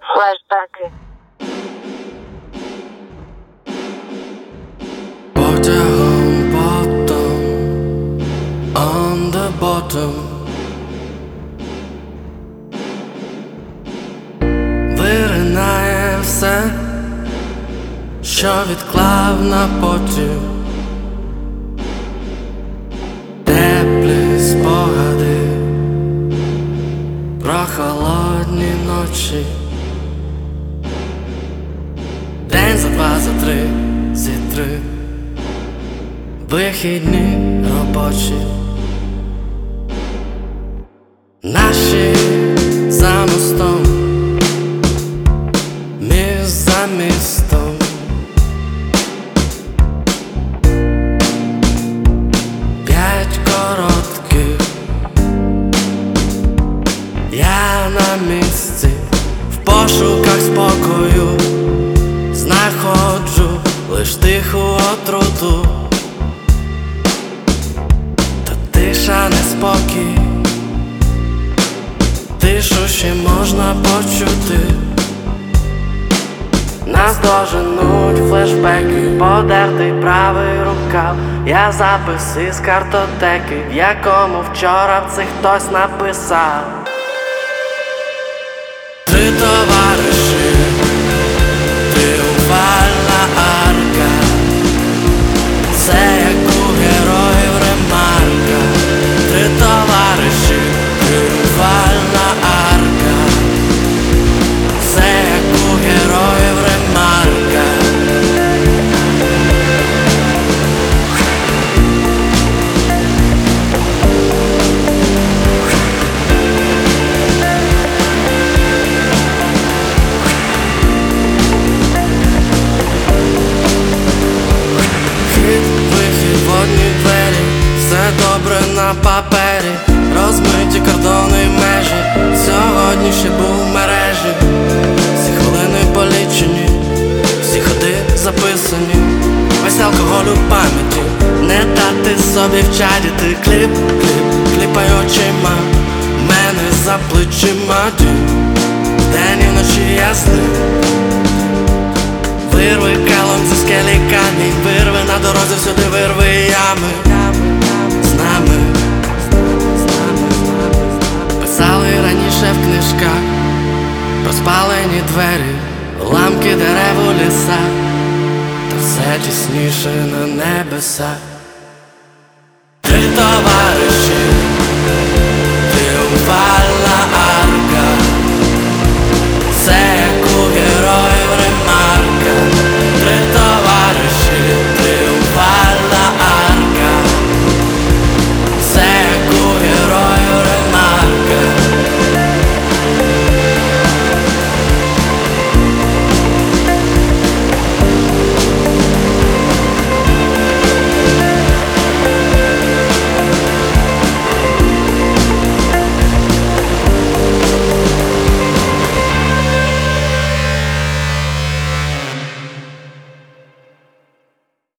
Флешбеки. Потягом bottom, on the bottom. Виринає все, що відклав на потім. Теплі спогади про холодні ночі. День за два, за три, зі три. Вихідні робочі. Наші за мостом, міст за містом. П'ять коротких, я на місці, в пошуках спокою знаходжу лиш тиху отруту. Та тиша, неспокій, тишу ще можна почути. Нас доженуть флешбеки, подертий правий рукав. Я запис із картотеки, в якому вчора в цих хтось написав. Три товариші, тріумфальна арка. Це як у героїв ремарка. Три товариші, тріумфальна арка. Це як у героїв ремарка. Водні двері, все добре на папері, розмиті кордони й межі. Сьогодні ще був в мережі, всі хвилини полічені, всі ходи записані, весь алкоголь у пам'яті. Не дати собі вчадіти. Кліп, кліпай очима, мене за плечима. Вдень і вночі ясний. Вирви калом зі скелі камінь, вирви на дорозі всюди, вирви ями. З нами писали раніше в книжках про спалені двері, ламки дерев у лісах, та все тісніше на небесах.